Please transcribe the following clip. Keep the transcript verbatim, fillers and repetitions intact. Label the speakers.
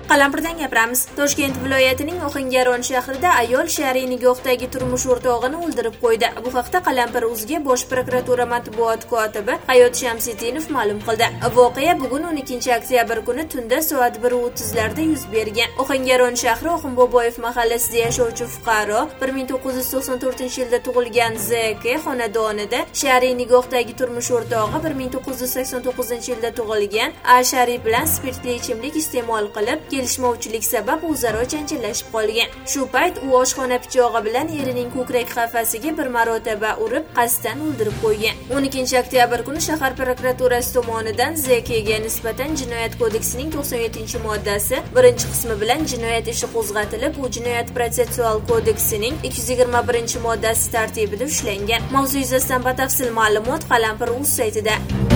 Speaker 1: Qalampirdan gapiramiz. Toshkent viloyatining Ohangaron shahrida ayol shar'iy nikohdagi turmush o'rtog'ini o'ldirib qo'ydi. Bu haqda Qalampir.uzga Bosh prokuratura matbuot kotibi Hayot Shamsidinov ma'lum qildi. Voqea bugun o'n ikkinchi oktyabr kuni tunda soat bir o'ttizlarda yuz bergan. Ohangaron shahri Oxunboboyev mahallasida yashovchi fuqaro bir ming to'qqiz yuz to'qson to'rtinchi yilda tug'ilgan Z K xonadonida shar'iy nikohdagi turmush o'rtog'i bir ming to'qqiz yuz sakson to'qqizinchi yilda tug'ilgan A Sharif bilan spirtli ichimlik iste'mol qilib, kelishmovchilik sabab o'zaro janjallashib qolgan. Shu payt u oshxona pichog'i bilan erining ko'krak qafasiga bir marotaba urib, qasddan o'ldirib qo'ygan. o'n ikkinchi oktyabr kuni shahar prokuraturasi tomonidan Z K ga nisbatan Jinoyat kodeksining to'qson yettinchi moddasi birinchi qismi bilan jinoyat ishi qo'zg'atilib, u Jinoyat protsessual kodeksining ikki yuz yigirma birinchi moddasi tartibida ushlangan. Mavzu yuzasidan batafsil ma'lumot Qalampir.uz saytida.